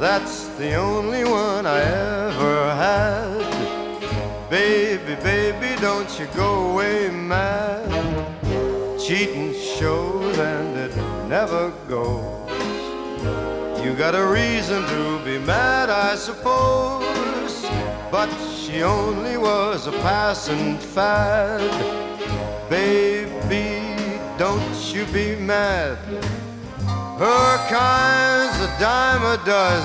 that's the only one I ever had. Baby, baby, don't you go away mad. Cheating shows and it never goes. You got a reason to be mad, I suppose, but she only was a passing fad. Baby, don't you be mad. Her kind's a dime a dozen.